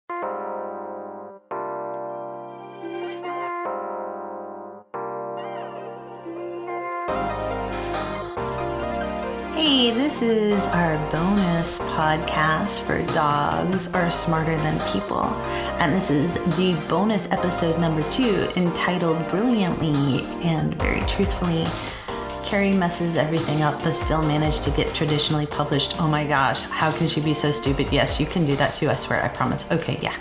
Hey, this is our bonus podcast for Dogs Are Smarter Than People. And this is the bonus episode number 2, entitled Brilliantly and Very Truthfully. Carrie messes everything up but still managed to get traditionally published. Oh my gosh, how can she be so stupid? Yes, you can do that too, I swear, I promise. Okay, yeah.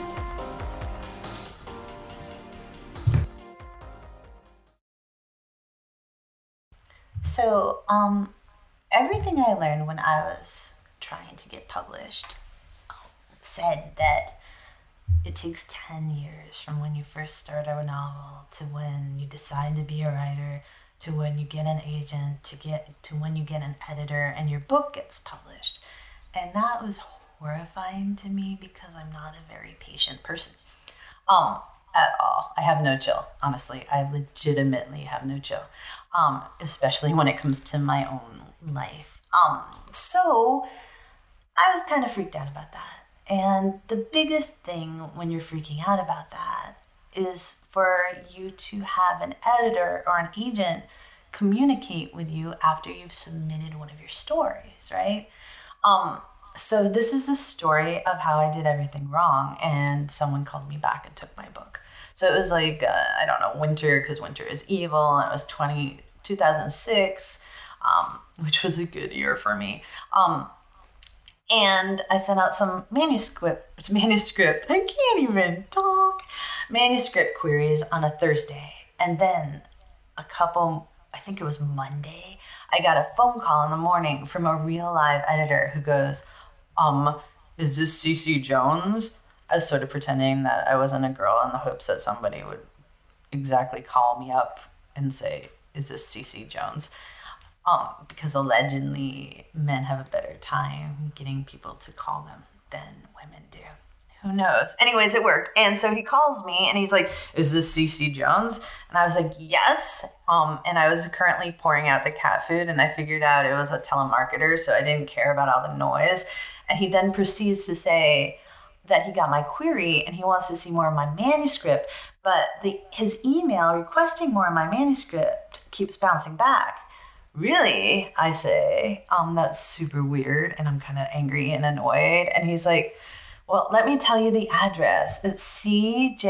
So, everything I learned when I was trying to get published said that it takes 10 years from when you first start a novel to when you decide to be a writer, to when you get an agent, to when you get an editor and your book gets published. And that was horrifying to me because I'm not a very patient person. At all. I have no chill. Honestly, I legitimately have no chill. Especially when it comes to my own life. So I was kind of freaked out about that. And the biggest thing when you're freaking out about that is for you to have an editor or an agent communicate with you after you've submitted one of your stories, right? So this is the story of how I did everything wrong and someone called me back and took my book. So it was like, I don't know, winter, because winter is evil, and it was 2006, which was a good year for me. And I sent out some manuscript, I can't even talk, manuscript queries on a Thursday. And then I think it was Monday, I got a phone call in the morning from a real live editor who goes, is this CC Jones? I was sort of pretending that I wasn't a girl in the hopes that somebody would exactly call me up and say, is this CC Jones? Because allegedly men have a better time getting people to call them than women do. Who knows? Anyways, it worked. And so he calls me and he's like, is this CC Jones? And I was like, yes. And I was currently pouring out the cat food and I figured out it was a telemarketer, so I didn't care about all the noise. And he then proceeds to say that he got my query and he wants to see more of my manuscript, but his email requesting more of my manuscript keeps bouncing back. Really? I say, that's super weird, and I'm kind of angry and annoyed. And he's like, well, let me tell you the address. It's CJONESE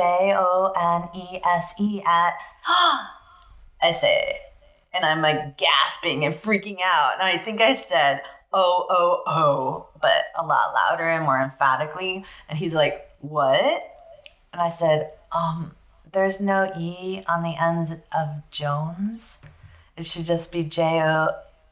at, I say, and I'm like gasping and freaking out. And I think I said, oh, but a lot louder and more emphatically. And he's like, what? And I said, there's no E on the ends of Jones. It should just be JONES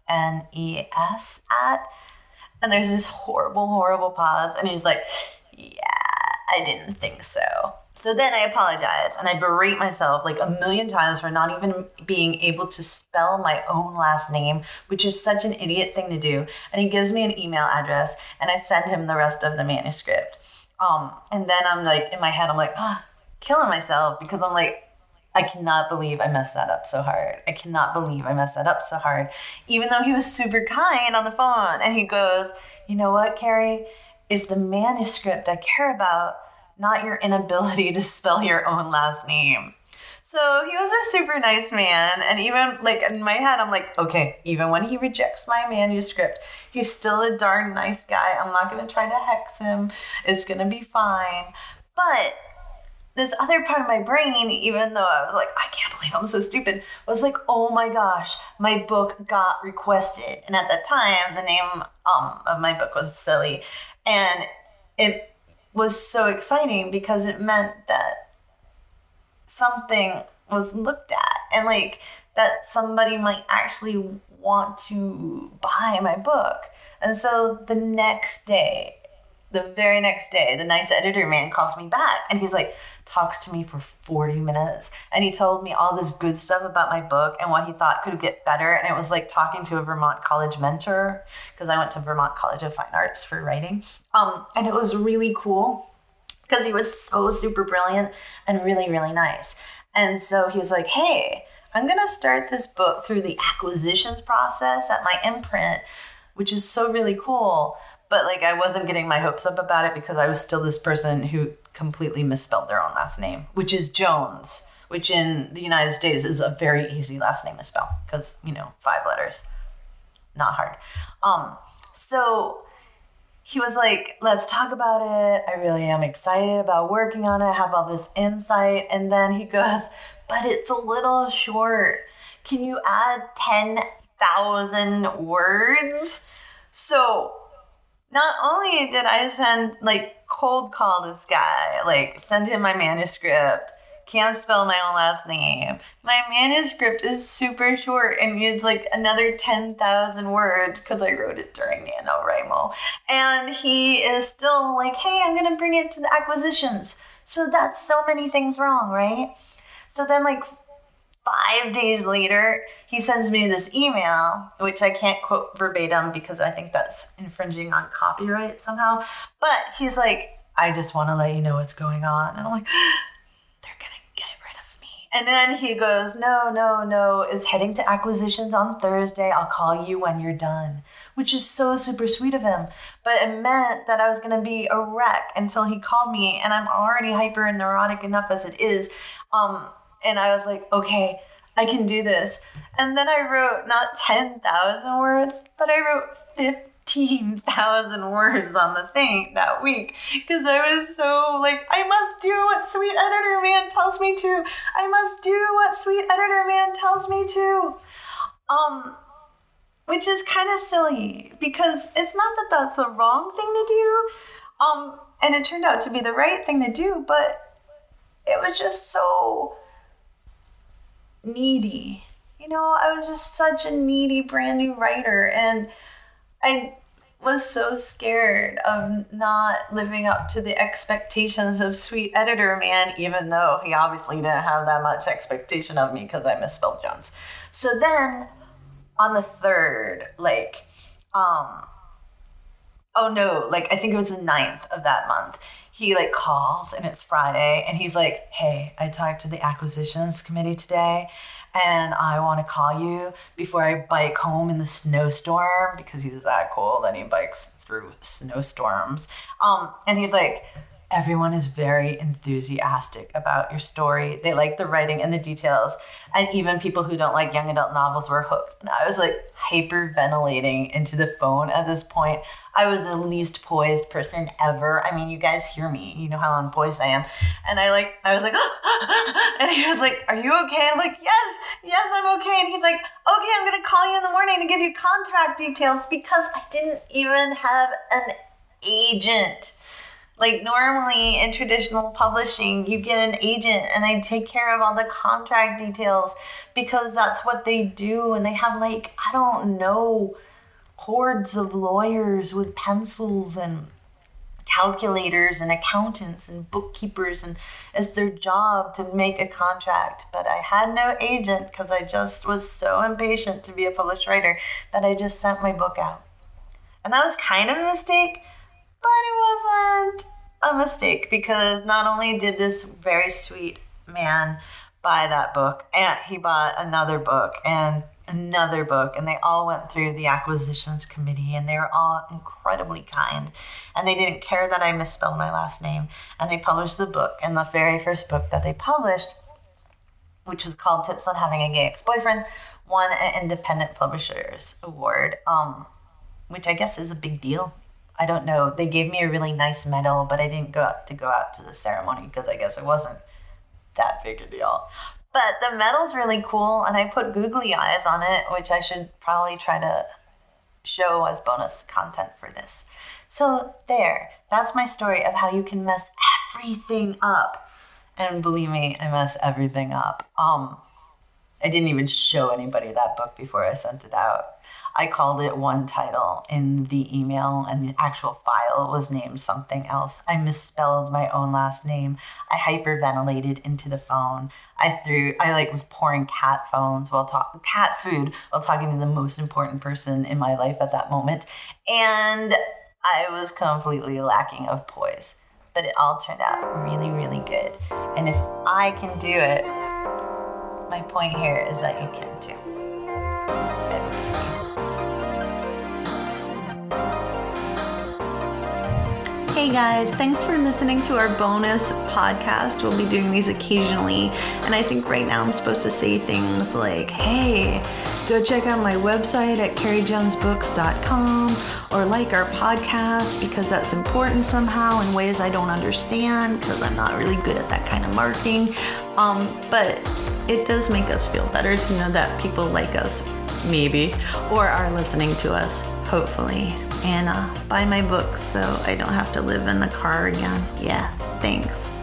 at. And there's this horrible pause. And he's like, yeah, I didn't think so. So then I apologize and I berate myself like a million times for not even being able to spell my own last name, which is such an idiot thing to do. And he gives me an email address and I send him the rest of the manuscript. And then I'm like, in my head, I'm like, killing myself because I'm like, I cannot believe I messed that up so hard. Even though he was super kind on the phone. And he goes, you know what, Carrie? It's the manuscript I care about, not your inability to spell your own last name. So he was a super nice man. And even like in my head, I'm like, okay, even when he rejects my manuscript, he's still a darn nice guy. I'm not going to try to hex him. It's going to be fine. But this other part of my brain, even though I was like, I can't believe I'm so stupid, was like, oh my gosh, my book got requested. And at that time, the name of my book was Silly. And it was so exciting because it meant that something was looked at and like that somebody might actually want to buy my book. And so the very next day, the nice editor man calls me back and he's like, talks to me for 40 minutes. And he told me all this good stuff about my book and what he thought could get better. And it was like talking to a Vermont College mentor because I went to Vermont College of Fine Arts for writing. And it was really cool because he was so super brilliant and really, really nice. And so he was like, hey, I'm going to start this book through the acquisitions process at my imprint, which is so really cool. But like I wasn't getting my hopes up about it because I was still this person who completely misspelled their own last name, which is Jones, which in the United States is a very easy last name to spell because, 5 letters. Not hard. So he was like, let's talk about it. I really am excited about working on it. I have all this insight. And then he goes, but it's a little short. Can you add 10,000 words? So not only did I cold call this guy, send him my manuscript, can't spell my own last name. My manuscript is super short and needs another 10,000 words because I wrote it during NaNoWriMo. And he is still hey, I'm going to bring it to the acquisitions. So that's so many things wrong, right? So then 5 days later, he sends me this email, which I can't quote verbatim because I think that's infringing on copyright somehow. But he's like, I just want to let you know what's going on. And I'm like, they're going to get rid of me. And then he goes, no, it's heading to acquisitions on Thursday. I'll call you when you're done, which is so super sweet of him. But it meant that I was going to be a wreck until he called me, and I'm already hyper and neurotic enough as it is. And I was like, okay, I can do this. And then I wrote not 10,000 words, but I wrote 15,000 words on the thing that week. Because I was so I must do what Sweet Editor Man tells me to. I must do what Sweet Editor Man tells me to. Which is kind of silly because it's not that that's a wrong thing to do. And it turned out to be the right thing to do, but it was just so needy. I was just such a needy brand new writer, and I was so scared of not living up to the expectations of Sweet Editor Man, even though he obviously didn't have that much expectation of me because I misspelled Jones. So then on the 3rd, I think it was the 9th of that month, he calls, and it's Friday, and he's like, hey, I talked to the acquisitions committee today, and I want to call you before I bike home in the snowstorm, because he's that cold and he bikes through snowstorms. And he's like, everyone is very enthusiastic about your story. They like the writing and the details. And even people who don't like young adult novels were hooked. And I was hyperventilating into the phone at this point. I was the least poised person ever. I mean, you guys hear me. You know how unpoised I am. And I was like, and he was like, are you okay? I'm like, yes, I'm okay. And he's like, okay, I'm going to call you in the morning to give you contract details because I didn't even have an agent. Normally in traditional publishing, you get an agent and they take care of all the contract details because that's what they do. And they have I don't know, hordes of lawyers with pencils and calculators and accountants and bookkeepers, and it's their job to make a contract. But I had no agent because I just was so impatient to be a published writer that I just sent my book out. And that was kind of a mistake, but it wasn't a mistake because not only did this very sweet man buy that book, and he bought another book and another book, and they all went through the acquisitions committee, and they were all incredibly kind, and they didn't care that I misspelled my last name, and they published the book. And the very first book that they published, which was called Tips on Having a Gay Ex-Boyfriend, won an Independent Publishers Award, which I guess is a big deal. I don't know. They gave me a really nice medal, but I didn't go out to the ceremony because I guess it wasn't that big a deal. But the medal's really cool, and I put googly eyes on it, which I should probably try to show as bonus content for this. So there, that's my story of how you can mess everything up. And believe me, I mess everything up. I didn't even show anybody that book before I sent it out. I called it one title in the email, and the actual file was named something else. I misspelled my own last name. I hyperventilated into the phone. I was pouring cat food while talking to the most important person in my life at that moment. And I was completely lacking of poise. But it all turned out really, really good. And if I can do it, my point here is that you can too. Good. Hey guys, thanks for listening to our bonus podcast. We'll be doing these occasionally, and I think right now I'm supposed to say things like, hey, go check out my website at carriejonesbooks.com, or like our podcast because that's important somehow in ways I don't understand because I'm not really good at that kind of marketing. But it does make us feel better to know that people like us, maybe, or are listening to us, hopefully. And buy my books so I don't have to live in the car again. Yeah, thanks.